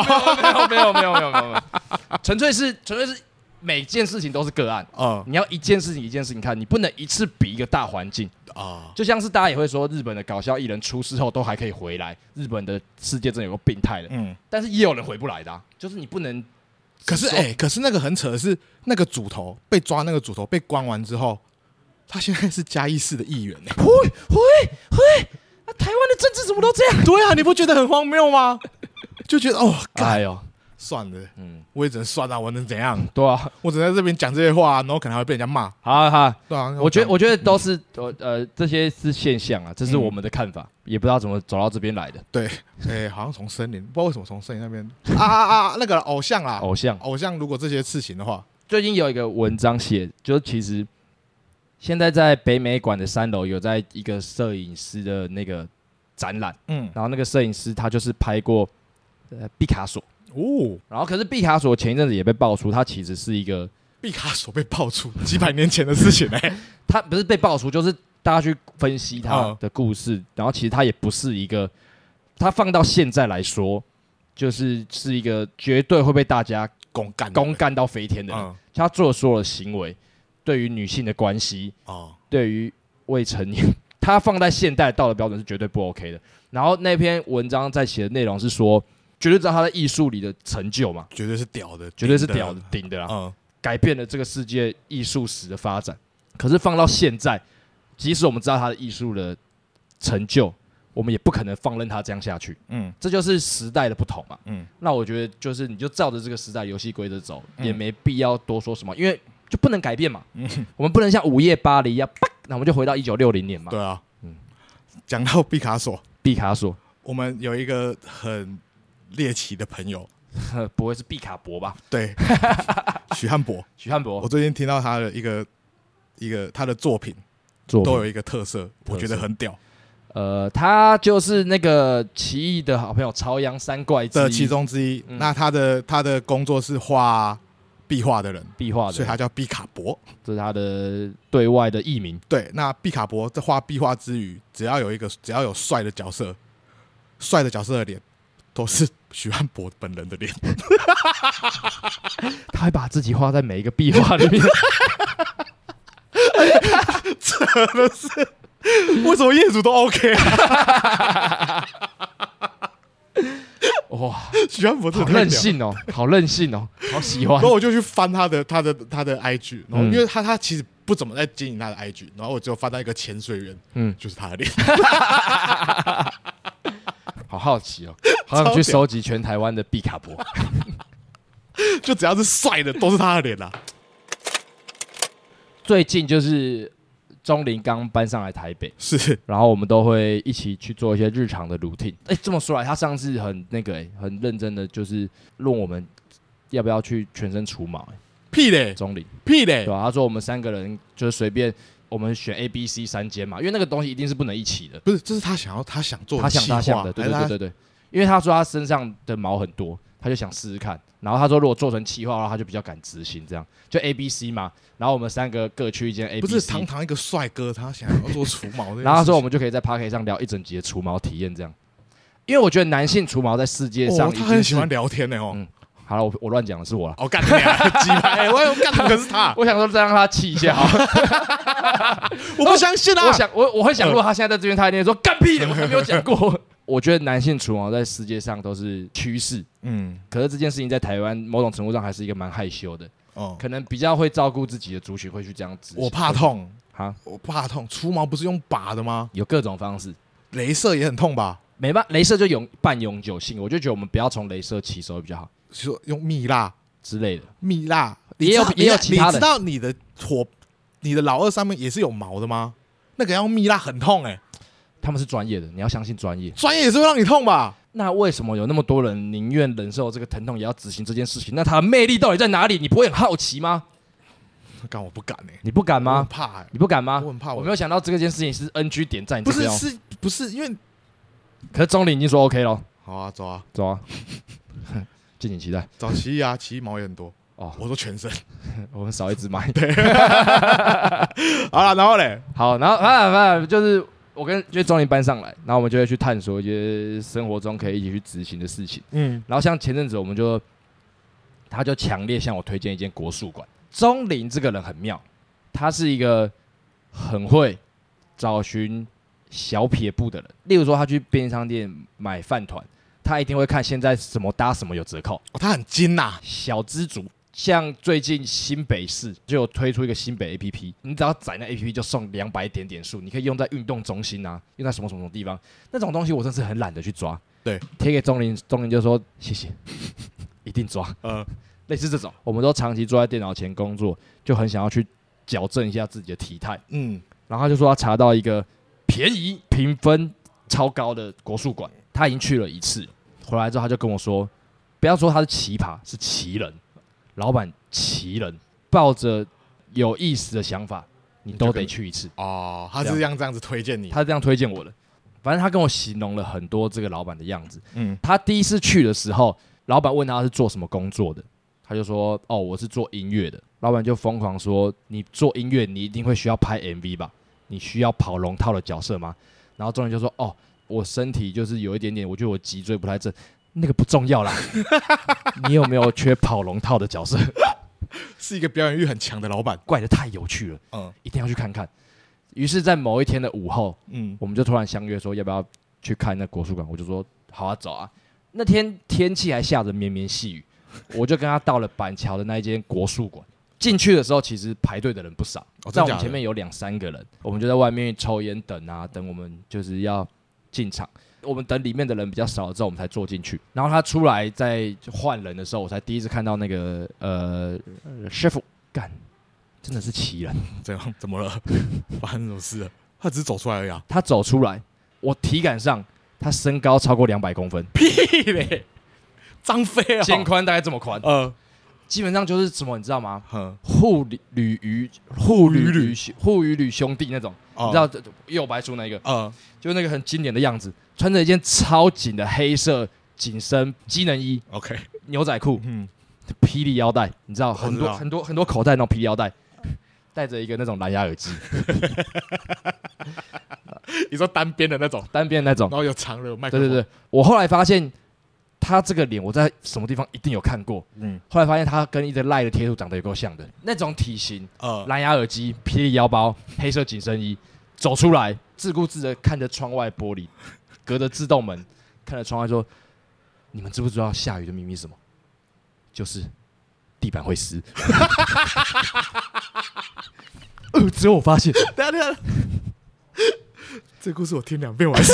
纯粹是每件事情都是个案。你要一件事情看，你不能一次比一个大环境啊。就像是大家也会说，日本的搞笑艺人出事后都还可以回来，日本的世界真的有个病态的。但是也有人回不来的，就是你不能。可是那个很扯的是，那个主头被抓，那个主头被关完之后。他现在是嘉义市的议员呢。那台湾的政治怎么都这样？ 对啊，你不觉得很荒谬吗？就觉得哎呦， 算了，我也只能算啊，我能怎样？ 对啊， 我只能在这边讲这些话，然后可能还会被人家骂。 好， 对啊， 我觉得都是这些是现象啊，这是我们的看法，也不知道怎么走到这边来的。 对，好像从森林，不知道为什么从森林那边那个偶像，如果这些事情的话， 最近有一个文章写，就是其实。现在在北美馆的3楼有在一个摄影师的那个展览，然后那个摄影师他就是拍过毕卡索然后可是毕卡索前一阵子也被爆出，他其实是一个毕卡索被爆出几百年前的事情他不是被爆出，就是大家去分析他的故事，然后其实他也不是一个，他放到现在来说，是一个绝对会被大家公干到飞天的人，他做的所有的行为。对于女性的关系，对于未成年，他放在现代道德标准是绝对不 OK 的。然后那篇文章在写的内容是说，绝对知道他在艺术里的成就嘛， 绝对是屌的， 绝对是屌的顶的啦，改变了这个世界艺术史的发展。可是放到现在，即使我们知道他的艺术的成就，我们也不可能放任他这样下去。这就是时代的不同嘛。那我觉得就是你就照着这个时代游戏规则走，也没必要多说什么，因为。就不能改变嘛，我们不能像午夜巴黎一样，那我们就回到1960年嘛。 对啊，讲到毕卡索， 我们有一个很猎奇的朋友， 不会是毕卡博吧？ 对，许汉博。我最近听到他的一个他的作品都有一个特色，我觉得很屌。 他就是那个奇异的好朋友朝阳三怪的其中之一。那他的工作是画。壁画的人，所以他叫毕卡博， 这是他的对外的艺名。 对，那毕卡博在画壁画之余，只要有帅的角色的脸，都是许汉博本人的脸。 他会把自己画在每一个壁画里面。 真的是，为什么业主都 OK 啊？ 哇， 许汉博好任性哦，好喜欢。 然后我就去翻他的 IG， 然后因为他其实不怎么在经营他的 IG， 然后我只有翻到一个潜水员，就是他的脸。 好好奇哦，好想去收集全台湾的毕卡博。 就只要是帅的都是他的脸啦。 最近就是钟林刚搬上来台北， 是， 然后我们都会一起去做一些日常的 routine。这么说来，他上次很很认真的就是问我们要不要去全身除毛。 屁嘞， 钟林屁嘞， 对吧？他说我们3个人就是随便。我们选 A、B、C 3间嘛，因为那个东西一定是不能一起的。 不是，这是他想做的他想的，对。因为他说他身上的毛很多，他就想试试看。然后他说如果做成企划的话，他就比较敢执行，这样就 A、B、C 嘛。然后我们3个各去一间 A、B、C。 不是堂堂一个帅哥，他想要做除毛的。 然后他说我们就可以在 Podcast 上聊一整集的除毛体验，这样。因为我觉得男性除毛在世界上， 他很喜欢聊天的哦。 好了，我乱讲的是我了。 我干你啊！鸡排，我干的可是他。 我想说再让他气一下。 我不相信啊！ 我会想，如果他现在在这边，他一定说干屁的，我还没有讲过。我觉得男性除毛在世界上都是趋势，可是这件事情在台湾某种程度上还是一个蛮害羞的，可能比较会照顾自己的族群会去这样子。 我怕痛哈， 我怕痛。除毛不是用拔的吗？ 有各种方式， 雷射也很痛吧？ 没办法，雷射就半永久性，我就觉得我们不要从雷射起手比较好。 说用蜜蜡之类的， 蜜蜡也有其他的。 你知道你的老二上面也是有毛的吗？那个要用蜜蜡很痛他们是专业的，你要相信专业。 专业也是会让你痛吧？ 那为什么有那么多人宁愿忍受这个疼痛也要执行这件事情？那他的魅力到底在哪里？你不会很好奇吗？ 干我不敢你不敢吗？ 我很怕你不敢吗？ 我很怕。 我没有想到这件事情是 NG 点在你这边。 不是因为， 可是钟林已经说 OK 了。 好啊，走啊。 敬请期待。 找奇异啊，奇异毛也很多哦。 我说全身， 我们少一只买。 对。好了，然后嘞， 好，然后就是我跟钟林搬上来，然后我们就会去探索一些生活中可以一起去执行的事情。然后像前阵子我们他就强烈向我推荐一间国术馆。钟林这个人很妙，他是一个很会找寻小撇步的人。例如说，他去便利商店买饭团。他一定会看现在什么搭什么有折扣， 他很精呐， 小资族。像最近新北市就有推出一个新北 APP， 你只要载那 APP 就送200点数，你可以用在运动中心啊，用在什么什么地方。那种东西我真是很懒得去抓， 对， 贴给钟林就说谢谢，一定抓。类似这种，我们都长期坐在电脑前工作，就很想要去矫正一下自己的体态。然后他就说他查到一个便宜、评分超高的国术馆，他已经去了1次。回来之后他就跟我说，不要说他是奇葩，是奇人，老板奇人，抱着有意思的想法，你都得去1次。 他是这样子推荐你， 他是这样推荐我的。反正他跟我形容了很多这个老板的样子。他第一次去的时候，老板问他是做什么工作的，他就说我是做音乐的。老板就疯狂说，你做音乐你一定会需要拍 MV 吧？你需要跑龙套的角色吗？然后钟林就说我身体就是有一点点，我觉得我脊椎不太正，那个不重要啦。你有没有缺跑龙套的角色？ 是一个表演欲很强的老板， 怪得太有趣了，一定要去看看。于是，在某一天的午后，我们就突然相约说要不要去看那国术馆。我就说好啊，走啊。那天天气还下着绵绵细雨，我就跟他到了板桥的那一间国术馆。进去的时候，其实排队的人不少，在我们前面有2-3个人，我们就在外面抽烟等啊，等我们就是要进场。我们等里面的人比较少了之后，我们才坐进去。然后他出来在换人的时候，我才第一次看到那个师傅，干，真的是奇人。 怎样？怎么了？发生什么事了？他只是走出来而已啊。 他走出来，我体感上他身高超过200公分。 屁嘞！张飞啊， 肩宽大概这么宽。基本上就是什么，你知道吗？护鱼吕兄弟那种，你知道右白书那个，就那个很经典的样子，穿着一件超紧的黑色紧身机能衣 ，OK， 牛仔裤，霹雳腰带，你知道很多口袋那种霹雳腰带，戴着一个那种蓝牙耳机。 你说单边的那种，然后有长的麦克风。 对，我后来发现。他这个脸我在什么地方一定有看过，后来发现他跟一个赖的贴图长得有够像的，那种体型，蓝牙耳机、霹雳腰包、黑色紧身衣，走出来自顾自的看着窗外玻璃，隔着自动门看着窗外说：“你们知不知道下雨的秘密是什么？就是地板会湿。”只有我发现。 等下，这故事我听2遍我还是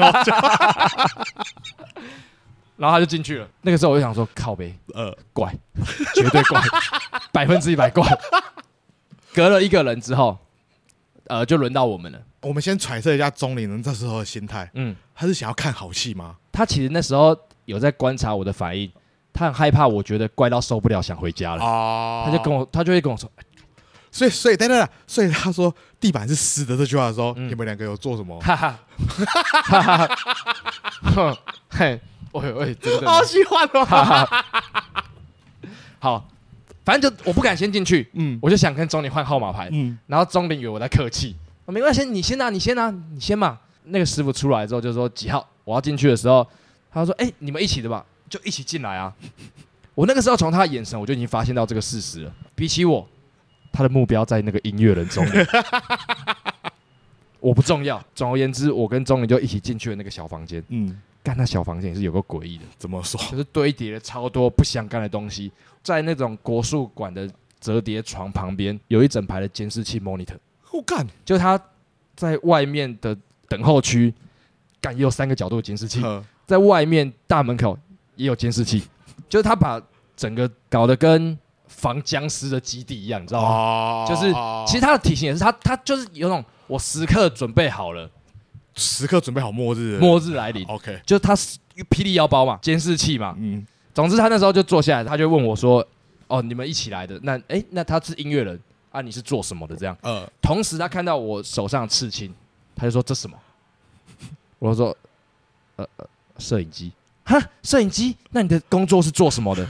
然后他就进去了。那个时候我就想说，靠北，怪，绝对怪，100%怪。 隔了一个人之后，就轮到我们了。 我们先揣测一下钟林人这时候的心态，他是想要看好戏吗？ 他其实那时候有在观察我的反应，他很害怕，我觉得怪到受不了，想回家了。他就会跟我说， 所以等，所以他说地板是湿的这句话的时候，你们两个有做什么？ 哈哈，哈哈，嘿，喂，真的， 好喜欢哦。 好，反正就我不敢先进去，我就想跟钟林换号码牌，然后钟林以为我在客气，没关系，你先嘛。那个师傅出来之后就说几号，我要进去的时候，他说，你们一起的吧，就一起进来啊。我那个时候从他的眼神，我就已经发现到这个事实了。比起我，他的目标在那个音乐人钟林，我不重要。总而言之，我跟钟林就一起进去了那个小房间，干那小房间也是有个诡异的， 怎么说？ 就是堆叠了超多不相干的东西，在那种国术馆的折叠床旁边，有一整排的监视器 monitor。 我干， 就他在外面的等候区，也有3个角度的监视器，在外面大门口也有监视器，就是他把整个搞得跟防僵尸的基地一样，你知道吗？就是其实他的体型也是他就是有种我时刻准备好了。 时刻准备好末日来临 ，OK， 就是他霹雳腰包嘛，监视器嘛，总之他那时候就坐下来，他就问我说：“哦，你们一起来的？那他是音乐人啊，你是做什么的？”这样，同时他看到我手上的刺青，他就说：“这什么？”我就说：“摄影机。”哈，摄影机？那你的工作是做什么的？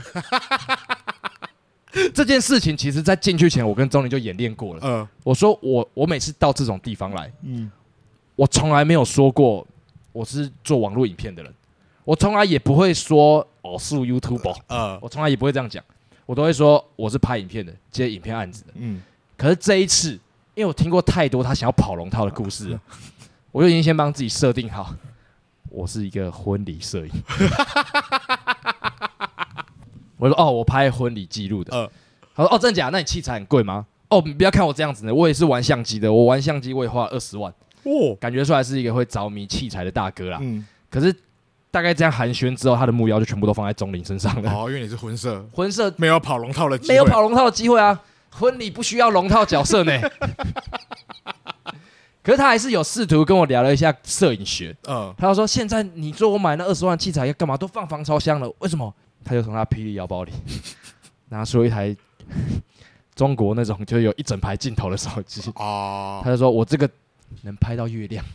这件事情其实，在进去前，我跟钟林就演练过了。我说我每次到这种地方来，我从来没有说过我是做网络影片的人，我从来也不会说是 YouTuber，我从来也不会这样讲，我都会说我是拍影片的，接影片案子的。可是这一次，因为我听过太多他想要跑龙套的故事了，我就已经先帮自己设定好，我是一个婚礼摄影。我说我拍婚礼记录的。他说真的假的？那你器材很贵吗？你不要看我这样子的，我也是玩相机的，我玩相机我也花了20万。感觉出来是一个会着迷器材的大哥啦。可是大概这样寒暄之后，他的目标就全部都放在钟林身上了。 因为你是婚摄没有跑龙套的机会啊！婚礼不需要龙套角色呢。可是他还是有试图跟我聊了一下摄影学。他就说：“现在你说我买那20万器材要干嘛？都放防潮箱了，为什么？”他就从他霹雳腰包里拿出一台中国那种就有一整排镜头的手机。他就说：“我这个能拍到月亮。”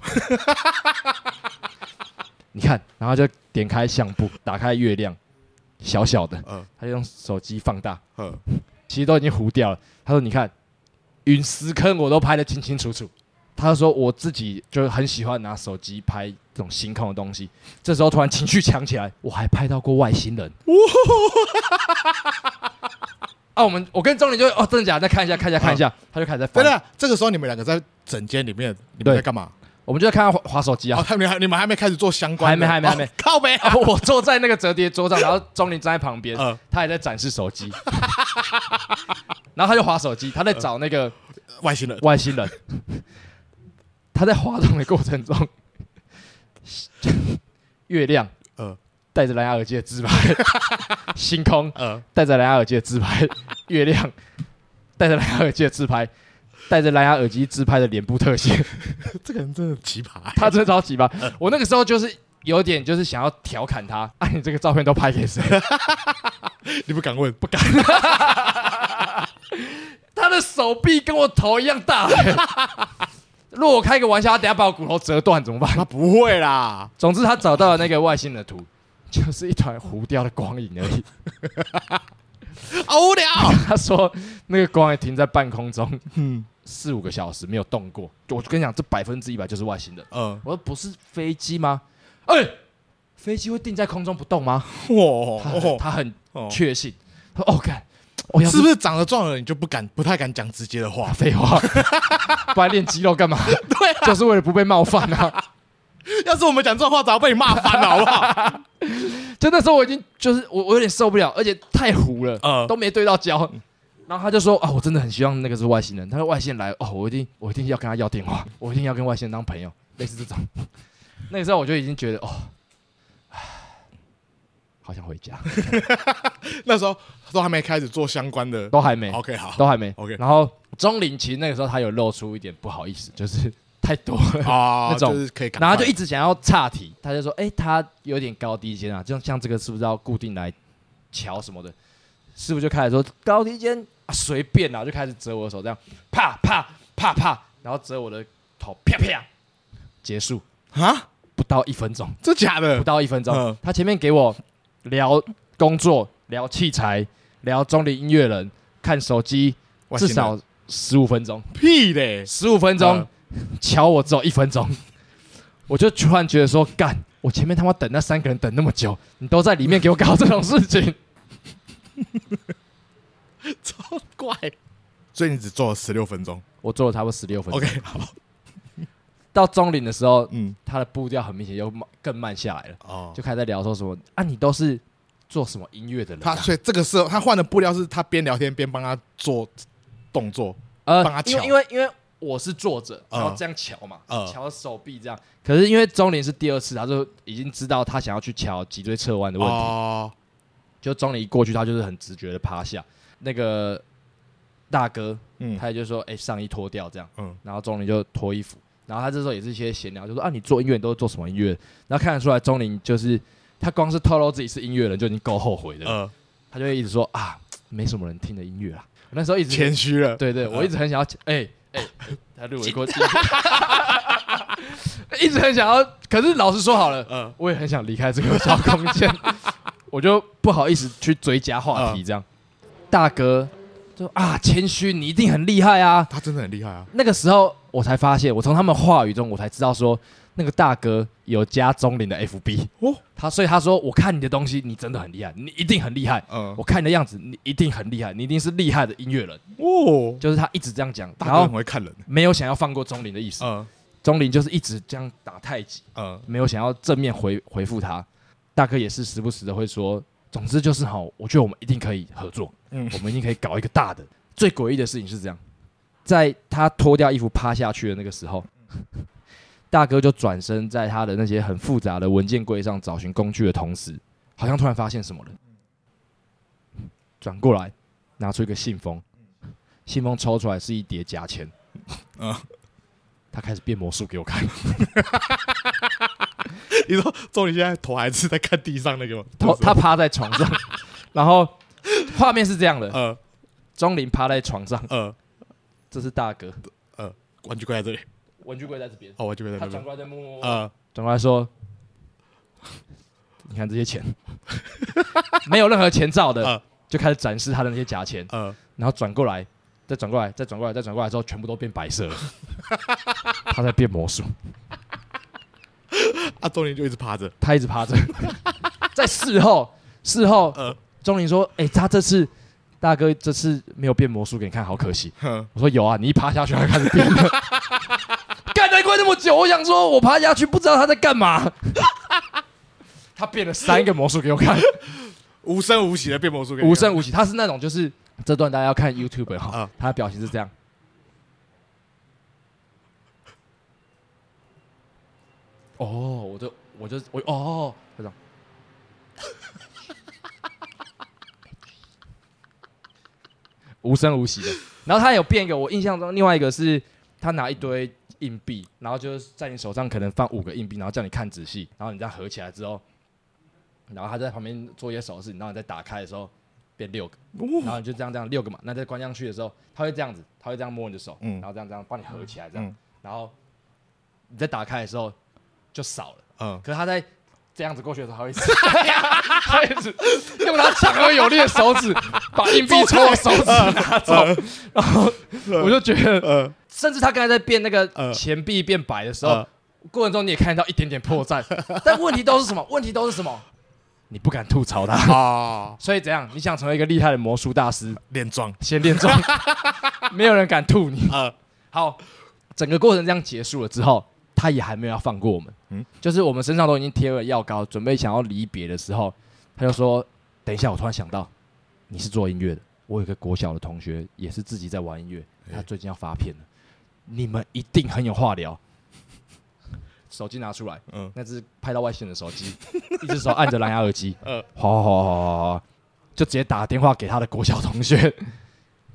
你看，然后就点开相簿，打开月亮，小小的，他就用手机放大，其实都已经糊掉了。他说：“你看，陨石坑我都拍得清清楚楚。”他就说：“我自己就很喜欢拿手机拍这种星空的东西。”这时候突然情绪强起来，我还拍到过外星人。我跟钟林就真的假的？再看一下，他就开始在翻。 对了，这个时候你们两个在整间里面，你们在干嘛？ 我们就在看他滑手机啊。 你们还没开始做相关的？ 还没。 靠北。 我坐在那个折叠桌上，然后钟林站在旁边，他还在展示手机。然后他就滑手机，他在找那个外星人。 他在滑动的过程中，月亮，戴着蓝牙耳机的自拍，星空，戴着蓝牙耳机的自拍，月亮，戴着蓝牙耳机的自拍，戴着蓝牙耳机自拍的脸部特写。 这个人真的奇葩， 他真的超奇葩。我那个时候就是有点就是想要调侃他，你这个照片都拍给谁？ 你不敢问？ 不敢。他的手臂跟我头一样大。如果我开个玩笑，他等下把我骨头折断怎么办？ 他不会啦。 总之，他找到了那个外星的图，就是一团糊掉的光影而已。 好无聊。 他说那个光也停在半空中，4-5个小时没有动过。我跟你讲，这100%就是外星人。我说不是飞机吗？飞机会定在空中不动吗？他很确信。他说干。 是不是长得壮了你就不太敢讲直接的话？ 废话，不然练肌肉干嘛？ 对啊， 就是为了不被冒犯啊！ 要是我们讲这种话，早被你骂翻了，好不好？ 就那时候我已经就是我有点受不了，而且太糊了，都没对到焦。然后他就说我真的很希望那个是外星人。他说外星人来我一定要跟他要电话，我一定要跟外星人当朋友，类似这种。那个时候我就已经觉得好想回家。 那时候都还没开始做相关的， 都还没。 OK， 好， 都还没。 OK。 然后钟林其实那个时候他有露出一点不好意思，就是太多了那种， 就是可以， 然后他就一直想要岔题，他就说：“他有点高低肩啊，就像这个是不是要固定来瞧什么的？”师傅就开始说：“高低肩随便啊，就开始折我的手，这样啪啪啪啪，然后折我的头，啪啪，结束啊， 不到1分钟， 这假的？ 不到1分钟，他前面给我聊工作、聊器材、聊中林音乐人、看手机，至少15分钟， 屁嘞 ，15分钟。”瞧我只有1分钟，我就突然觉得说，干！我前面他妈等那3个人等那么久，你都在里面给我搞这种事情， 超怪。所以你只做了16分钟， 我做了差不多16分钟。 OK， 好。 到中林的时候，他的步调很明显又更慢下来了，就开始在聊说什么啊，你都是做什么音乐的人、啊？ 所以这个时候他换的步调是他边聊天边帮他做动作，帮他瞧， 因为我是坐着，然后这样瞧嘛，瞧手臂这样。可是因为钟林是第2次，他就已经知道他想要去瞧脊椎侧弯的问题。就钟林一过去，他就是很直觉的趴下。那个大哥，他也就说：“上衣脱掉这样。”然后钟林就脱衣服，然后他这时候也是一些闲聊，就说：“啊，你做音乐你都是做什么音乐？”然后看得出来，钟林就是他光是透露自己是音乐人就已经够后悔的。他就会一直说：“啊，没什么人听的音乐啦。”我那时候一直谦虚了。 对对，我一直很想要他入围过一直很想要，可是老实说好了，我也很想离开这个小空间，我就不好意思去追加话题这样。大哥就谦虚，你一定很厉害啊！ 他真的很厉害啊！ 那个时候我才发现，我从他们话语中我才知道说，那个大哥有加钟林的 FB 所以他说，我看你的东西，你真的很厉害，你一定很厉害。我看你的样子，你一定很厉害，你一定是厉害的音乐人。就是他一直这样讲， 大哥很会看人， 没有想要放过钟林的意思。钟林就是一直这样打太极，没有想要正面回复他。大哥也是时不时的会说，总之就是我觉得我们一定可以合作，我们一定可以搞一个大的。最诡异的事情是这样，在他脱掉衣服趴下去的那个时候，大哥就转身在他的那些很复杂的文件柜上找寻工具的同时，好像突然发现什么了，转过来拿出一个信封，信封抽出来是一叠假钱，他开始变魔术给我看。 你说钟林现在头还是在看地上那个吗？ 他趴在床上，然后画面是这样的，钟林趴在床上，这是大哥， 玩具柜在这里， 文具柜在这边， 玩具柜在这边， 他转过来在摸，转过来说：“你看这些钱，没有任何钱照的，就开始展示他的那些假钱，然后转过来，再转过来，再转过来，再转过来之后，全部都变白色了。他在变魔术。 钟林就一直趴着， 他一直趴着。在事后，钟林说：“他这次大哥这次没有变魔术给你看，好可惜。”我说：“有啊，你一趴下去，他开始变了。”干难怪那么久，我想说，我趴下去不知道他在干嘛。他变了3个魔术给我看， 无声无息的变魔术给你看， 无声无息。他是那种就是这段大家要看 YouTube 哈，他的表情是这样。我就这样。无声无息的，然后他有变一个，我印象中另外一个是他拿一堆硬币，然后就是在你手上可能放5个硬币，然后叫你看仔细，然后你这样合起来之后，然后他在旁边做一些手势，然后你再打开的时候变6个，然后你就这样6个嘛，那再关上去的时候，他会这样子，他会这样摸你的手，然后这样帮你合起来这样，然后你再打开的时候就少了，可是他在这样子过去的时候，他会一直用他强而有力的手指把硬币从我手指拿走，然后我就觉得，甚至他刚才在变那个钱币变白的时候，过程中你也看到一点点破绽，但问题都是什么？你不敢吐槽他所以怎样？你想成为一个厉害的魔术大师， 练壮， 先练壮，没有人敢吐你。好，整个过程这样结束了之后。他也还没有要放过我们，就是我们身上都已经贴了药膏，准备想要离别的时候，他就说：“等一下，我突然想到，你是做音乐的，我有个国小的同学也是自己在玩音乐，他最近要发片了，你们一定很有话聊。”手机拿出来，那只拍到外线的手机，一只手按着蓝牙耳机，哗，就直接打电话给他的国小同学，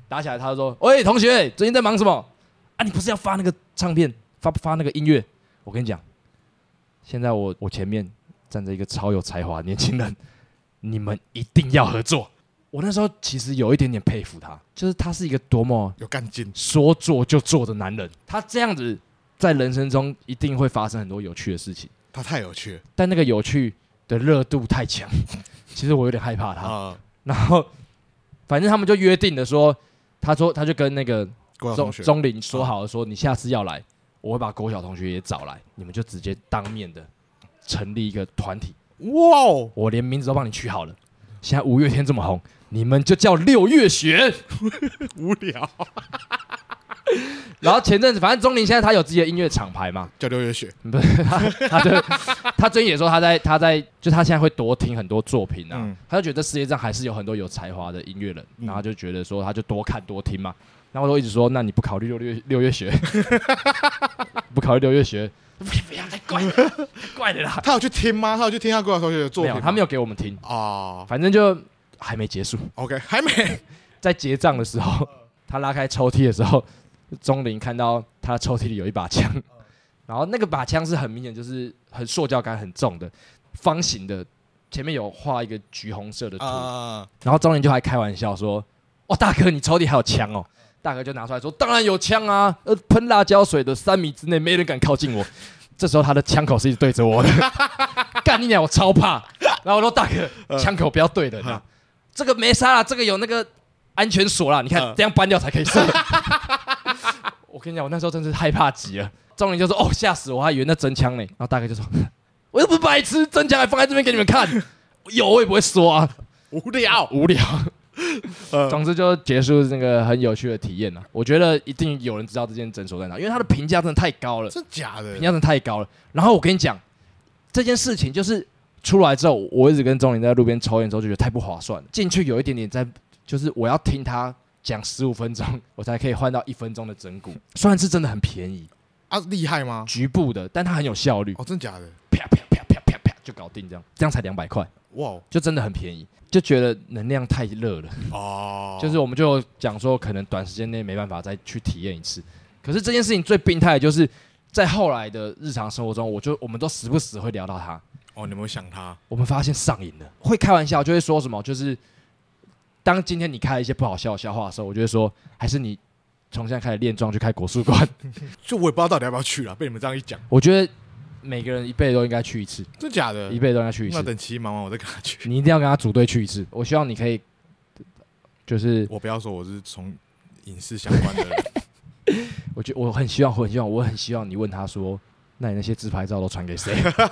打起来，他就说：“喂，同学，最近在忙什么？啊，你不是要发那个唱片，发那个音乐？我跟你讲，现在我前面站着一个超有才华的年轻人，你们一定要合作。”我那时候其实有一点点佩服他，就是他是一个多么有干劲、 说做就做的男人。他这样子在人生中一定会发生很多有趣的事情。 他太有趣了， 但那个有趣的热度太强，其实我有点害怕他。然后反正他们就约定了说，他就跟那个钟林说好了说，你下次要来，我会把国小同学也找来，你们就直接当面的成立一个团体。 哇哦！ 我连名字都帮你取好了。现在五月天这么红，你们就叫6月雪。 无聊。 然后前阵子，反正钟林现在他有自己的音乐厂牌嘛， 叫6月雪。 不是他最近也说他在就他现在会多听很多作品啊，他就觉得世界上还是有很多有才华的音乐人，然后就觉得说他就多看多听嘛。然后我都一直说，那你不考虑六月学，不考虑6月学，不要太怪了，太怪了啦。 他有去听吗？他有去听他国小同学的作品吗？ 没有，他没有给我们听啊。 反正就还没结束。 OK， 还没。 在结账的时候，他拉开抽屉的时候，钟林看到他的抽屉里有一把枪，然后那个把枪是很明显就是很塑胶感很重的，方形的，前面有画一个橘红色的图。然后钟林就还开玩笑说：“哦，大哥，你抽屉还有枪哦。”大哥就拿出来说：“当然有枪啊！喷辣椒水的3米之内没人敢靠近我。”这时候他的枪口是一直对着我的，干你娘！我超怕。然后我说：“大哥，枪口不要对人啊，这个没杀啦，这个有那个安全锁啦，你看这样扳掉才可以射。”我跟你讲，我那时候真是害怕极了。钟林就说：“哦，吓死我，还以为那真枪呢。”然后大哥就说：“我又不是白痴，真枪还放在这边给你们看，有我也不会说啊，无聊。”总之就结束那个很有趣的体验了。我觉得一定有人知道这间诊所在哪，因为它的评价真的太高了。 真假的？ 评价真的太高了。然后我跟你讲，这件事情就是出来之后，我一直跟钟林在路边抽烟之后就觉得太不划算了。进去有一点点在，就是我要听他讲15分钟，我才可以换到1分钟的整蛊。虽然是真的很便宜啊，厉害吗？ 局部的，但它很有效率。 哦，真假的？ 啪啪啪啪啪啪就搞定，这样才200块。哇，就真的很便宜。就觉得能量太热了哦，就是我们就讲说，可能短时间内没办法再去体验一次。可是这件事情最病态的就是在后来的日常生活中，我们都时不时会聊到他。 哦，你有没有想他？ 我们发现上瘾了，会开玩笑，就会说什么，就是当今天你开了一些不好笑的笑话的时候，我就会说，还是你从现在开始练壮去开国术馆。 就我也不知道到底要不要去了，被你们这样一讲， 我觉得每个人一辈子都应该去一次。 真假的？ 一辈子都应该去一次。 那等期忙完我再跟他去。 你一定要跟他组队去一次。我希望你可以，就是我不要说我是从影视相关的人。 我很希望你问他说，那你那些自拍照都传给谁？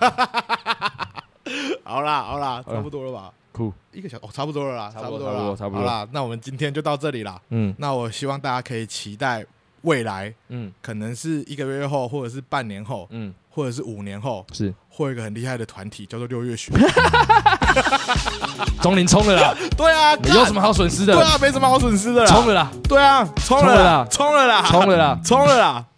好啦，差不多了吧？ 酷 ，1个小时哦，差不多了啦， 差不多。 好啦，那我们今天就到这里啦。那我希望大家可以期待未来，可能是1个月后，或者是半年后，或者是5年后， 是会有一个很厉害的团体叫做6月雪。 钟林冲了啦！ 对啊， 你有什么好损失的？ 对啊，没什么好损失的啦。 冲了啦！ 对啊，冲了啦！